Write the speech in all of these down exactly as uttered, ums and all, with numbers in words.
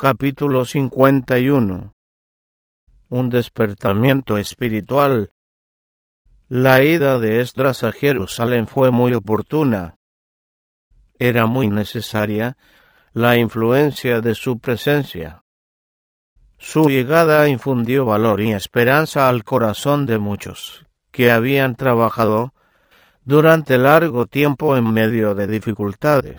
Capítulo cincuenta y uno. Un despertamiento espiritual. La ida de Esdras a Jerusalén fue muy oportuna. Era muy necesaria la influencia de su presencia. Su llegada infundió valor y esperanza al corazón de muchos que habían trabajado durante largo tiempo en medio de dificultades.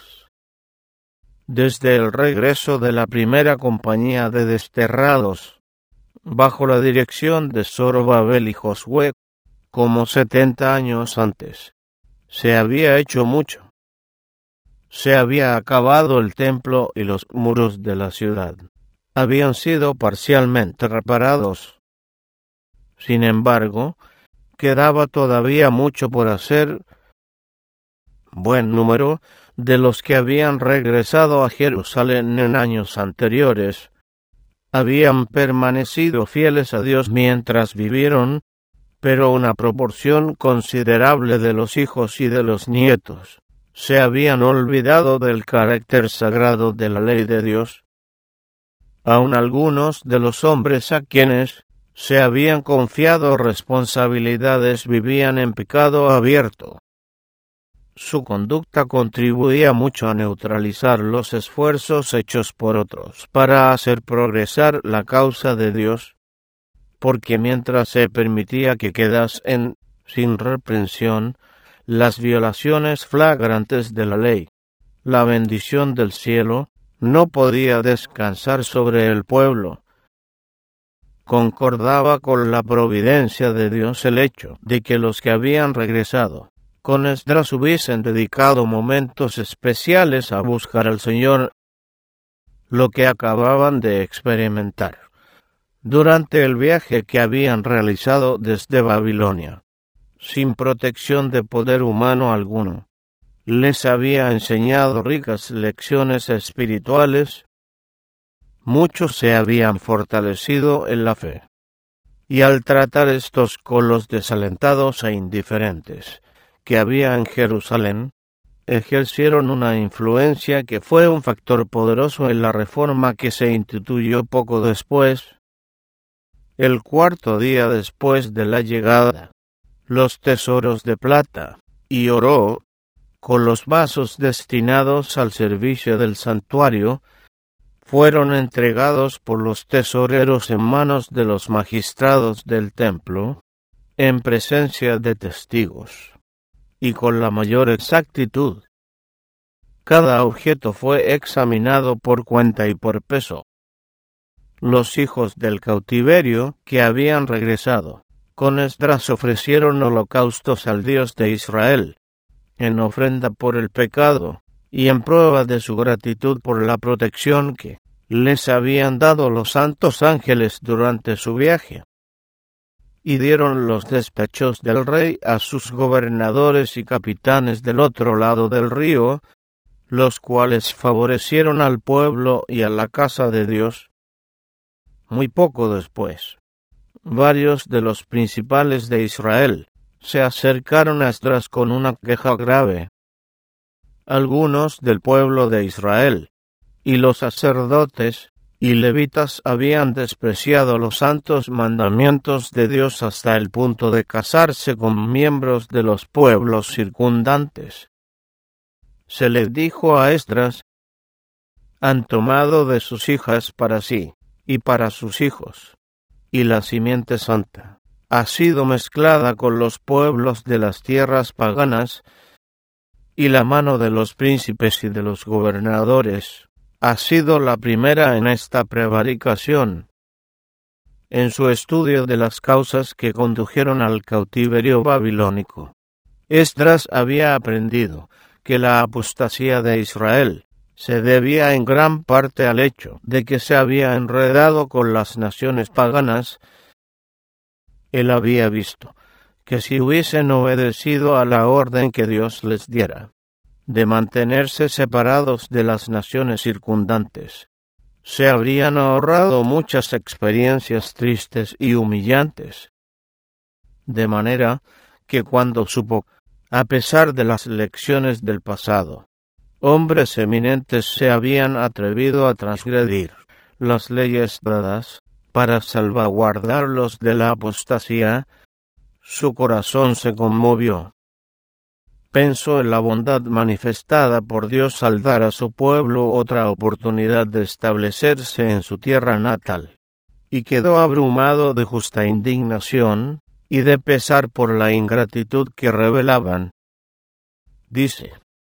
Desde el regreso de la primera compañía de desterrados, bajo la dirección de Zorobabel y Josué, como setenta años antes, se había hecho mucho. Se había acabado el templo y los muros de la ciudad habían sido parcialmente reparados. Sin embargo, quedaba todavía mucho por hacer. Buen número de los que habían regresado a Jerusalén en años anteriores habían permanecido fieles a Dios mientras vivieron, pero una proporción considerable de los hijos y de los nietos se habían olvidado del carácter sagrado de la ley de Dios. Aun algunos de los hombres a quienes se habían confiado responsabilidades vivían en pecado abierto. Su conducta contribuía mucho a neutralizar los esfuerzos hechos por otros para hacer progresar la causa de Dios, porque mientras se permitía que quedasen sin reprensión las violaciones flagrantes de la ley, la bendición del cielo no podía descansar sobre el pueblo. Concordaba con la providencia de Dios el hecho de que los que habían regresado con Esdras hubiesen dedicado momentos especiales a buscar al Señor, lo que acababan de experimentar durante el viaje que habían realizado desde Babilonia, sin protección de poder humano alguno. Les había enseñado ricas lecciones espirituales. Muchos se habían fortalecido en la fe, y al tratar estos con los desalentados e indiferentes que había en Jerusalén, ejercieron una influencia que fue un factor poderoso en la reforma que se instituyó poco después. El cuarto día después de la llegada, los tesoros de plata y oro, con los vasos destinados al servicio del santuario, fueron entregados por los tesoreros en manos de los magistrados del templo, en presencia de testigos, y con la mayor exactitud. Cada objeto fue examinado por cuenta y por peso. Los hijos del cautiverio que habían regresado con Esdras ofrecieron holocaustos al Dios de Israel, en ofrenda por el pecado y en prueba de su gratitud por la protección que les habían dado los santos ángeles durante su viaje. Y dieron los despachos del rey a sus gobernadores y capitanes del otro lado del río, los cuales favorecieron al pueblo y a la casa de Dios. Muy poco después, varios de los principales de Israel se acercaron a Esdras con una queja grave. Algunos del pueblo de Israel y los sacerdotes y levitas habían despreciado los santos mandamientos de Dios hasta el punto de casarse con miembros de los pueblos circundantes. Se les dijo a Esdras: han tomado de sus hijas para sí y para sus hijos, y la simiente santa ha sido mezclada con los pueblos de las tierras paganas, y la mano de los príncipes y de los gobernadores ha sido la primera en esta prevaricación. En su estudio de las causas que condujeron al cautiverio babilónico, Esdras había aprendido que la apostasía de Israel se debía en gran parte al hecho de que se había enredado con las naciones paganas. Él había visto que si hubiesen obedecido a la orden que Dios les diera de mantenerse separados de las naciones circundantes, se habrían ahorrado muchas experiencias tristes y humillantes. De manera que cuando supo, a pesar de las lecciones del pasado, hombres eminentes se habían atrevido a transgredir las leyes dadas para salvaguardarlos de la apostasía, su corazón se conmovió. Pensó en la bondad manifestada por Dios al dar a su pueblo otra oportunidad de establecerse en su tierra natal, y quedó abrumado de justa indignación y de pesar por la ingratitud que revelaban. Dice: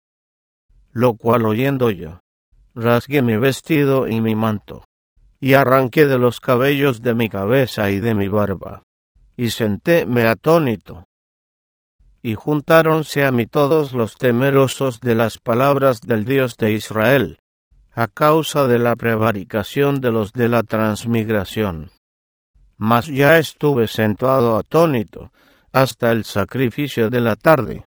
lo cual oyendo yo, rasgué mi vestido y mi manto, y arranqué de los cabellos de mi cabeza y de mi barba, y sentéme atónito. Y juntáronse a mí todos los temerosos de las palabras del Dios de Israel, a causa de la prevaricación de los de la transmigración. Mas ya estuve sentado atónito hasta el sacrificio de la tarde.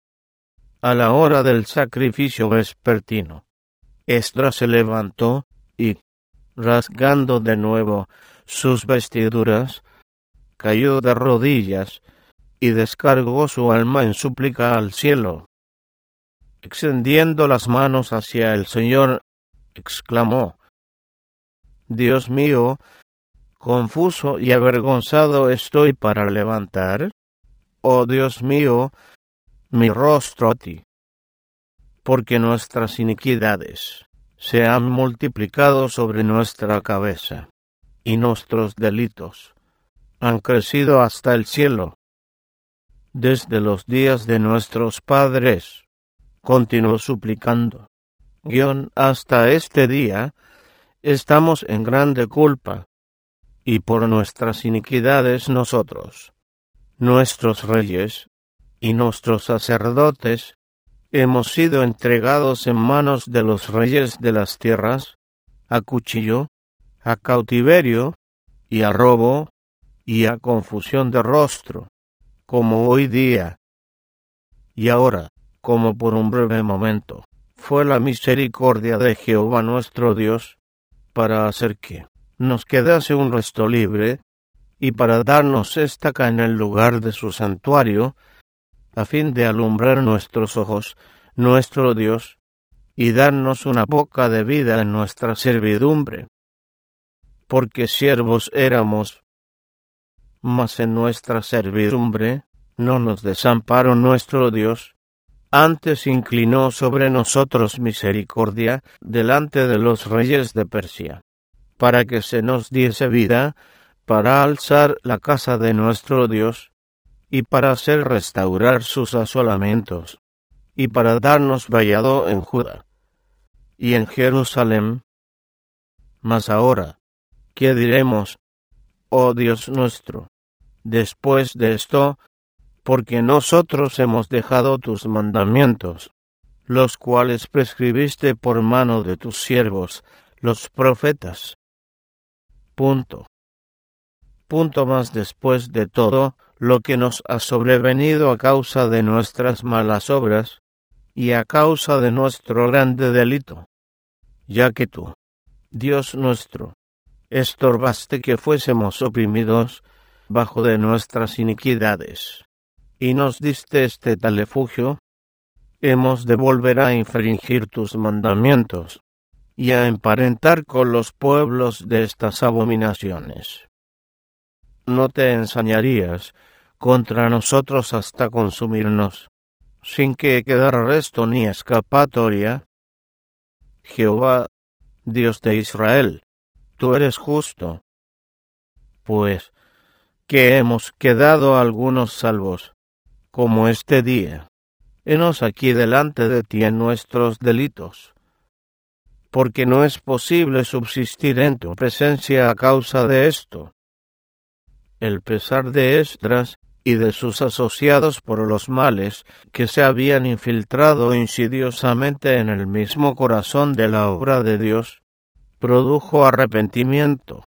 A la hora del sacrificio vespertino, Esdras se levantó y, rasgando de nuevo sus vestiduras, cayó de rodillas y descargó su alma en súplica al cielo. Extendiendo las manos hacia el Señor, exclamó: Dios mío, confuso y avergonzado estoy para levantar, oh Dios mío, mi rostro a ti, porque nuestras iniquidades se han multiplicado sobre nuestra cabeza, y nuestros delitos han crecido hasta el cielo. Desde los días de nuestros padres, continuó suplicando, guión hasta este día, estamos en grande culpa, y por nuestras iniquidades nosotros, nuestros reyes y nuestros sacerdotes, hemos sido entregados en manos de los reyes de las tierras, a cuchillo, a cautiverio, y a robo, y a confusión de rostro, como hoy día. Y ahora, como por un breve momento, fue la misericordia de Jehová nuestro Dios, para hacer que nos quedase un resto libre, y para darnos estaca en el lugar de su santuario, a fin de alumbrar nuestros ojos, nuestro Dios, y darnos una poca de vida en nuestra servidumbre. Porque siervos éramos, mas en nuestra servidumbre no nos desamparó nuestro Dios, antes inclinó sobre nosotros misericordia delante de los reyes de Persia, para que se nos diese vida, para alzar la casa de nuestro Dios, y para hacer restaurar sus asolamientos, y para darnos vallado en Judá y en Jerusalén. Mas ahora, ¿qué diremos, oh Dios nuestro, después de esto? Porque nosotros hemos dejado tus mandamientos, los cuales prescribiste por mano de tus siervos, los profetas. Punto. Punto más después de todo lo que nos ha sobrevenido a causa de nuestras malas obras, y a causa de nuestro grande delito, ya que tú, Dios nuestro, estorbaste que fuésemos oprimidos bajo de nuestras iniquidades, y nos diste este tal refugio, hemos de volver a infringir tus mandamientos, y a emparentar con los pueblos de estas abominaciones. No te ensañarías contra nosotros hasta consumirnos, sin que quedara resto ni escapatoria. Jehová, Dios de Israel, tú eres justo. Pues, que hemos quedado algunos salvos, como este día, henos aquí delante de ti en nuestros delitos, porque no es posible subsistir en tu presencia a causa de esto. El pesar de Esdras y de sus asociados por los males que se habían infiltrado insidiosamente en el mismo corazón de la obra de Dios, produjo arrepentimiento.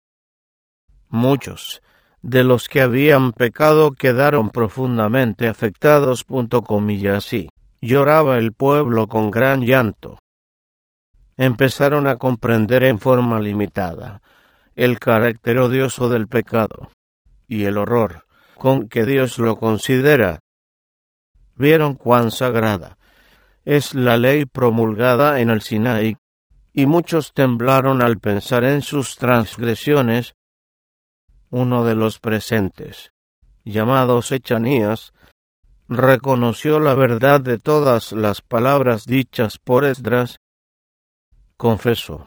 Muchos de los que habían pecado quedaron profundamente afectados. Comillas, y lloraba el pueblo con gran llanto. Empezaron a comprender en forma limitada el carácter odioso del pecado y el horror con que Dios lo considera. Vieron cuán sagrada es la ley promulgada en el Sinaí, y muchos temblaron al pensar en sus transgresiones. Uno de los presentes, llamado Sechanías, reconoció la verdad de todas las palabras dichas por Esdras. Confesó: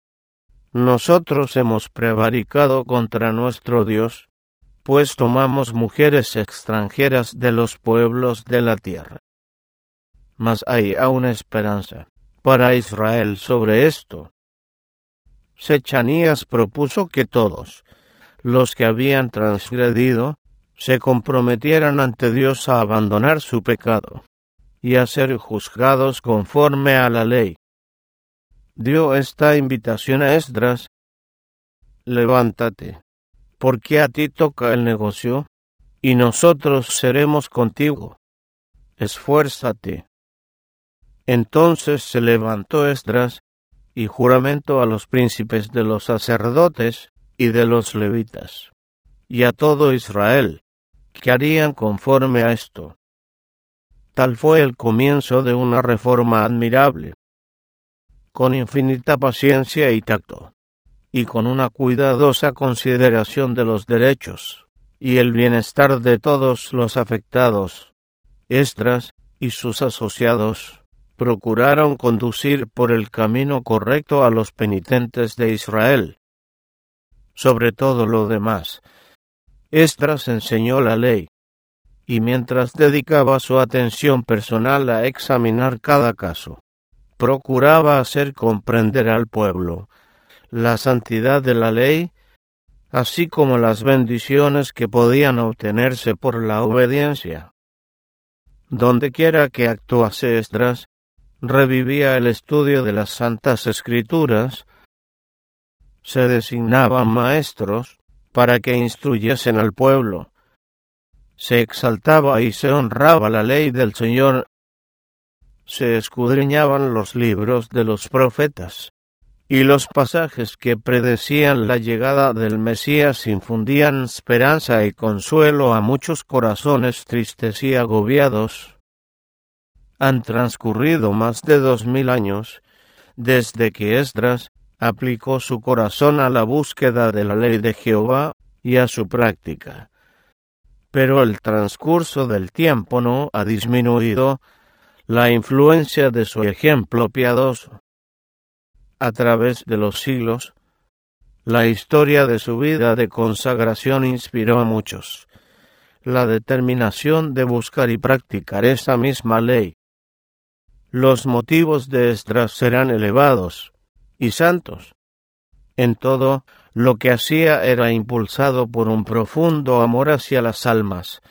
nosotros hemos prevaricado contra nuestro Dios, pues tomamos mujeres extranjeras de los pueblos de la tierra. Mas hay aún esperanza para Israel sobre esto. Sechanías propuso que todos los que habían transgredido se comprometieran ante Dios a abandonar su pecado y a ser juzgados conforme a la ley. Dio esta invitación a Esdras: levántate, porque a ti toca el negocio, y nosotros seremos contigo. Esfuérzate. Entonces se levantó Esdras, y juramentó a los príncipes de los sacerdotes y de los levitas, y a todo Israel, que harían conforme a esto. Tal fue el comienzo de una reforma admirable. Con infinita paciencia y tacto, y con una cuidadosa consideración de los derechos y el bienestar de todos los afectados, Esdras y sus asociados procuraron conducir por el camino correcto a los penitentes de Israel. Sobre todo lo demás, Esdras enseñó la ley, y mientras dedicaba su atención personal a examinar cada caso, procuraba hacer comprender al pueblo la santidad de la ley, así como las bendiciones que podían obtenerse por la obediencia. Dondequiera que actuase Esdras, revivía el estudio de las Santas Escrituras, se designaban maestros para que instruyesen al pueblo, se exaltaba y se honraba la ley del Señor, se escudriñaban los libros de los profetas, y los pasajes que predecían la llegada del Mesías infundían esperanza y consuelo a muchos corazones tristes y agobiados. Han transcurrido más de dos mil años desde que Esdras aplicó su corazón a la búsqueda de la ley de Jehová y a su práctica. Pero el transcurso del tiempo no ha disminuido la influencia de su ejemplo piadoso. A través de los siglos, la historia de su vida de consagración inspiró a muchos la determinación de buscar y practicar esa misma ley. Los motivos de Esdras serán elevados y santos. En todo lo que hacía era impulsado por un profundo amor hacia las almas,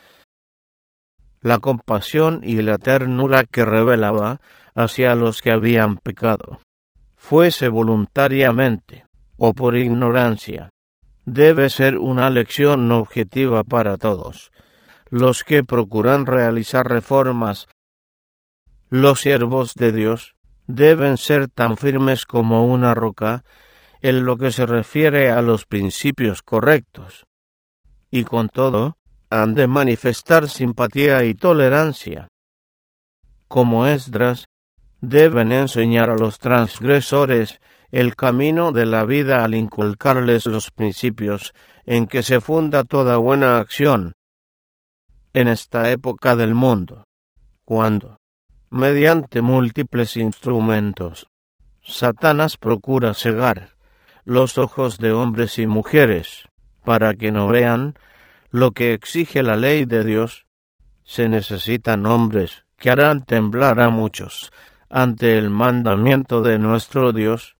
la compasión y la ternura que revelaba hacia los que habían pecado, fuese voluntariamente o por ignorancia. Debe ser una lección objetiva para todos los que procuran realizar reformas. Los siervos de Dios deben ser tan firmes como una roca en lo que se refiere a los principios correctos, y con todo han de manifestar simpatía y tolerancia. Como Esdras, deben enseñar a los transgresores el camino de la vida al inculcarles los principios en que se funda toda buena acción. En esta época del mundo, cuando, mediante múltiples instrumentos, Satanás procura cegar los ojos de hombres y mujeres para que no vean lo que exige la ley de Dios, se necesitan hombres que harán temblar a muchos ante el mandamiento de nuestro Dios.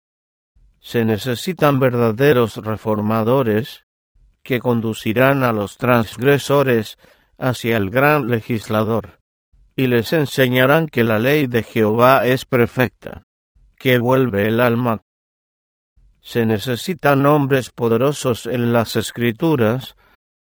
Se necesitan verdaderos reformadores que conducirán a los transgresores hacia el gran legislador, y les enseñarán que la ley de Jehová es perfecta, que vuelve el alma. Se necesitan hombres poderosos en las Escrituras,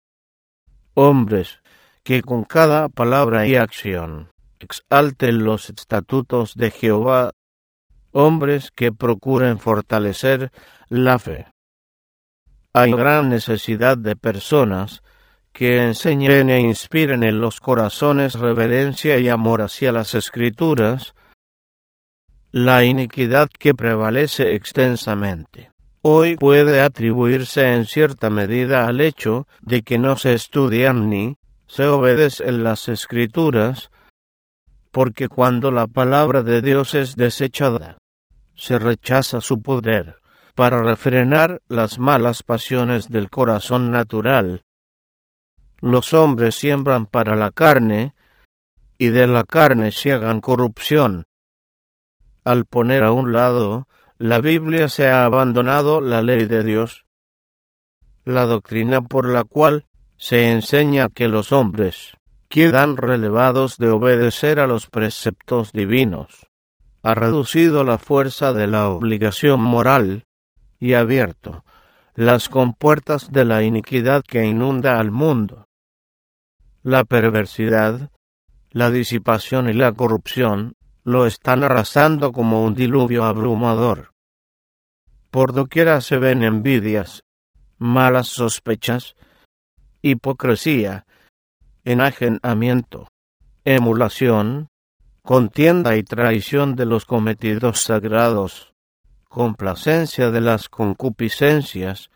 hombres que con cada palabra y acción exalten los estatutos de Jehová, hombres que procuren fortalecer la fe. Hay gran necesidad de personas que enseñen e inspiren en los corazones reverencia y amor hacia las Escrituras, La iniquidad que prevalece extensamente hoy puede atribuirse en cierta medida al hecho de que no se estudian ni se obedecen las Escrituras, porque cuando la palabra de Dios es desechada, se rechaza su poder para refrenar las malas pasiones del corazón natural. Los hombres siembran para la carne, y de la carne ciegan corrupción. Al poner a un lado la Biblia, se ha abandonado la ley de Dios, la doctrina por la cual se enseña que los hombres quedan relevados de obedecer a los preceptos divinos. Ha reducido la fuerza de la obligación moral y abierto las compuertas de la iniquidad que inunda al mundo. La perversidad, la disipación y la corrupción lo están arrasando como un diluvio abrumador. Por doquiera se ven envidias, malas sospechas, hipocresía, enajenamiento, emulación, contienda y traición de los cometidos sagrados, complacencia de las concupiscencias,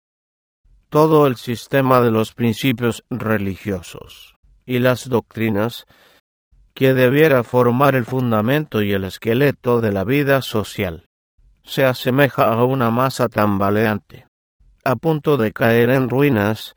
todo el sistema de los principios religiosos y las doctrinas que debiera formar el fundamento y el esqueleto de la vida social, se asemeja a una masa tambaleante, a punto de caer en ruinas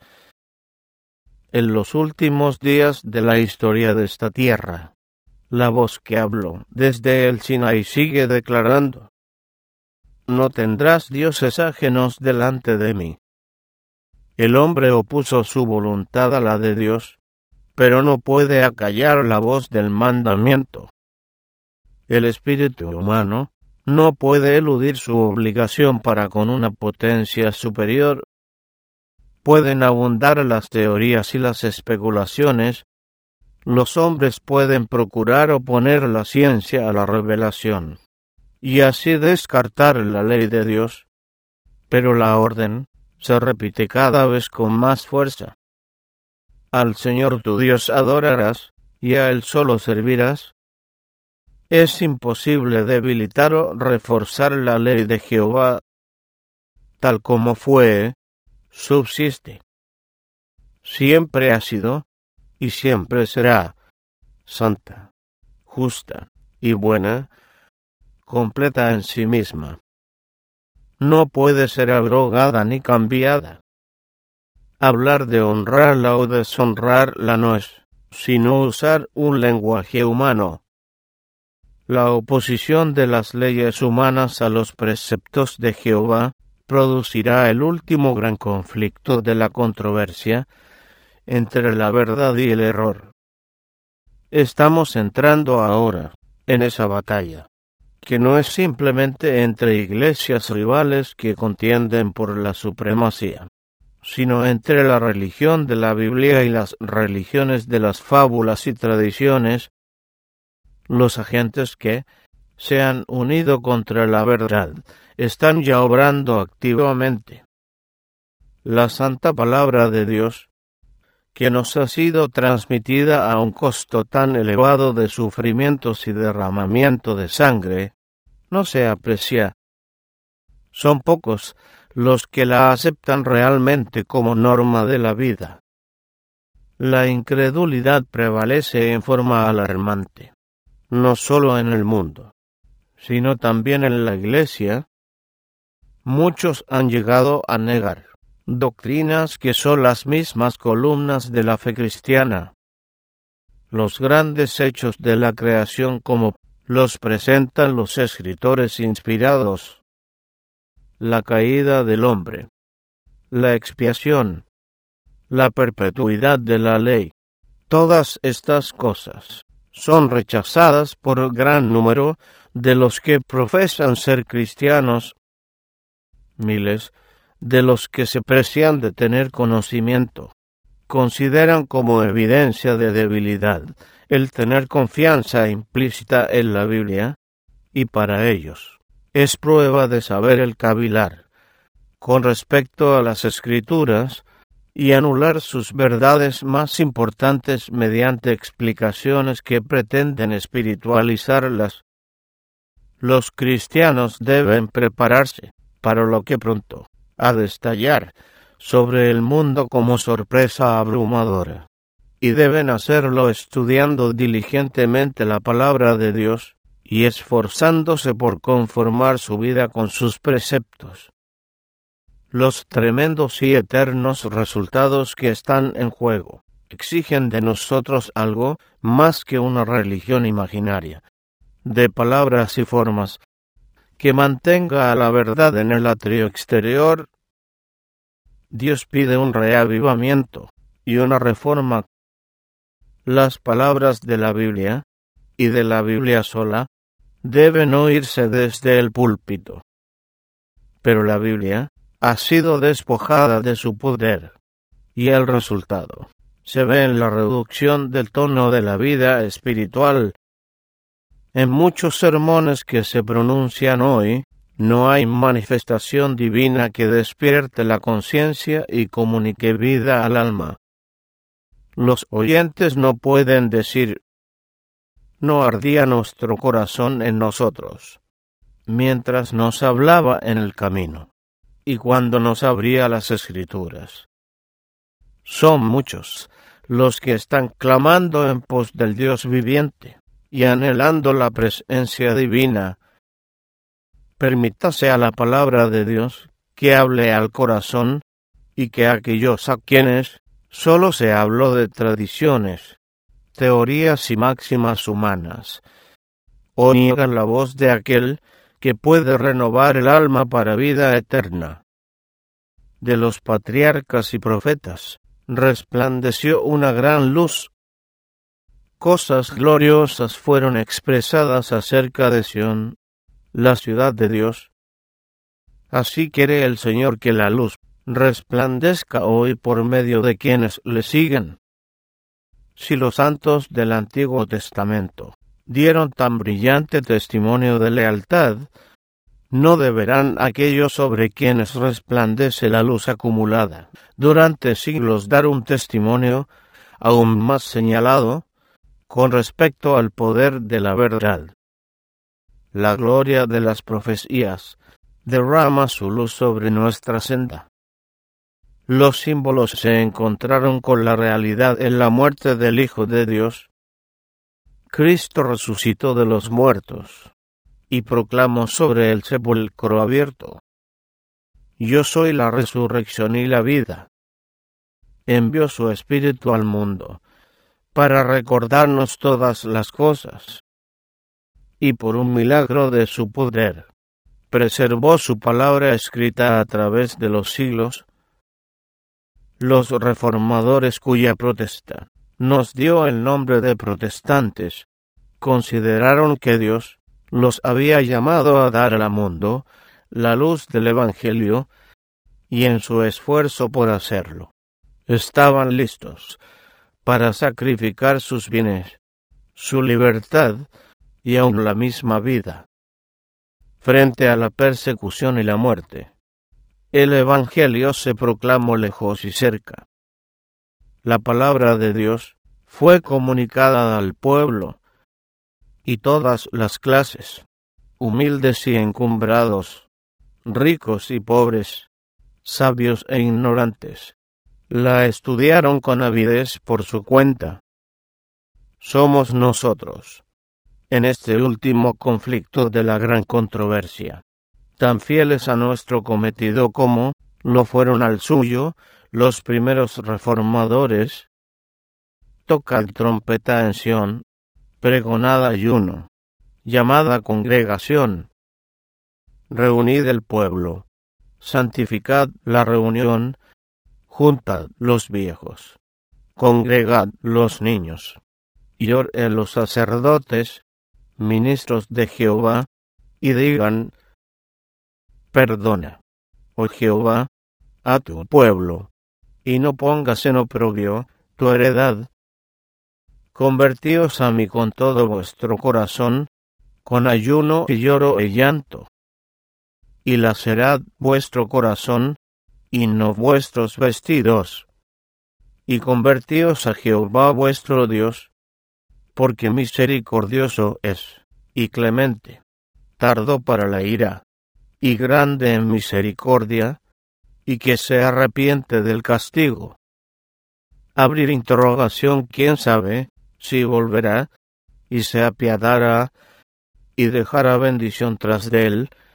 en los últimos días de la historia de esta tierra. La voz que habló desde el Sinaí sigue declarando: no tendrás dioses ajenos delante de mí. El hombre opuso su voluntad a la de Dios, pero no puede acallar la voz del mandamiento. El espíritu humano no puede eludir su obligación para con una potencia superior. Pueden abundar las teorías y las especulaciones. Los hombres pueden procurar oponer la ciencia a la revelación, y así descartar la ley de Dios. Pero la orden se repite cada vez con más fuerza. Al Señor tu Dios adorarás, y a Él solo servirás. Es imposible debilitar o reforzar la ley de Jehová. Tal como fue, subsiste. Siempre ha sido, y siempre será, santa, justa y buena, completa en sí misma. No puede ser abrogada ni cambiada. Hablar de honrarla o deshonrarla no es sino usar un lenguaje humano. La oposición de las leyes humanas a los preceptos de Jehová producirá el último gran conflicto de la controversia entre la verdad y el error. Estamos entrando ahora en esa batalla, que no es simplemente entre iglesias rivales que contienden por la supremacía, sino entre la religión de la Biblia y las religiones de las fábulas y tradiciones. Los agentes que se han unido contra la verdad están ya obrando activamente. La santa palabra de Dios, que nos ha sido transmitida a un costo tan elevado de sufrimientos y derramamiento de sangre, no se aprecia. Son pocos los que la aceptan realmente como norma de la vida. La incredulidad prevalece en forma alarmante, no solo en el mundo, sino también en la Iglesia. Muchos han llegado a negar doctrinas que son las mismas columnas de la fe cristiana. Los grandes hechos de la creación como los presentan los escritores inspirados, la caída del hombre, la expiación, la perpetuidad de la ley, todas estas cosas son rechazadas por gran número de los que profesan ser cristianos. Miles de los que se precian de tener conocimiento consideran como evidencia de debilidad el tener confianza implícita en la Biblia, y para ellos es prueba de saber el cavilar con respecto a las Escrituras y anular sus verdades más importantes mediante explicaciones que pretenden espiritualizarlas. Los cristianos deben prepararse para lo que pronto ha de estallar sobre el mundo como sorpresa abrumadora. Y deben hacerlo estudiando diligentemente la palabra de Dios y esforzándose por conformar su vida con sus preceptos. Los tremendos y eternos resultados que están en juego exigen de nosotros algo más que una religión imaginaria, de palabras y formas, que mantenga a la verdad en el atrio exterior. Dios pide un reavivamiento y una reforma. Las palabras de la Biblia, y de la Biblia sola, deben oírse desde el púlpito. Pero la Biblia ha sido despojada de su poder, y el resultado se ve en la reducción del tono de la vida espiritual. En muchos sermones que se pronuncian hoy, no hay manifestación divina que despierte la conciencia y comunique vida al alma. Los oyentes no pueden decir: no ardía nuestro corazón en nosotros, mientras nos hablaba en el camino, y cuando nos abría las Escrituras. Son muchos los que están clamando en pos del Dios viviente y anhelando la presencia divina. Permítase a la palabra de Dios que hable al corazón, y que aquellos a quienes solo se habló de tradiciones, teorías y máximas humanas, oigan la voz de aquel que puede renovar el alma para vida eterna. De los patriarcas y profetas resplandeció una gran luz. Cosas gloriosas fueron expresadas acerca de Sión, la ciudad de Dios. Así quiere el Señor que la luz resplandezca hoy por medio de quienes le siguen. Si los santos del Antiguo Testamento dieron tan brillante testimonio de lealtad, ¿no deberán aquellos sobre quienes resplandece la luz acumulada durante siglos dar un testimonio aún más señalado con respecto al poder de la verdad? La gloria de las profecías derrama su luz sobre nuestra senda. Los símbolos se encontraron con la realidad en la muerte del Hijo de Dios. Cristo resucitó de los muertos y proclamó sobre el sepulcro abierto: yo soy la resurrección y la vida. Envió su Espíritu al mundo para recordarnos todas las cosas, y por un milagro de su poder preservó su palabra escrita a través de los siglos. Los reformadores, cuya protesta nos dio el nombre de protestantes, consideraron que Dios los había llamado a dar al mundo la luz del Evangelio, y en su esfuerzo por hacerlo, estaban listos para sacrificar sus bienes, su libertad y aun la misma vida. Frente a la persecución y la muerte, el Evangelio se proclamó lejos y cerca. La palabra de Dios fue comunicada al pueblo, y todas las clases, humildes y encumbrados, ricos y pobres, sabios e ignorantes, la estudiaron con avidez por su cuenta. Somos nosotros, en este último conflicto de la gran controversia, tan fieles a nuestro cometido como lo fueron al suyo los primeros reformadores. Tocad trompeta en Sión, pregonad ayuno, llamad a congregación, reunid el pueblo, santificad la reunión, juntad los viejos, congregad los niños, y oren los sacerdotes, ministros de Jehová, y digan: perdona, oh Jehová, a tu pueblo, y no pongas en oprobio tu heredad. Convertíos a mí con todo vuestro corazón, con ayuno y lloro y llanto. Y lacerad vuestro corazón, y no vuestros vestidos. Y convertíos a Jehová vuestro Dios, porque misericordioso es, y clemente, tardo para la ira, y grande en misericordia, y que se arrepiente del castigo. Abrir interrogación, quién sabe si volverá y se apiadará y dejará bendición tras de él,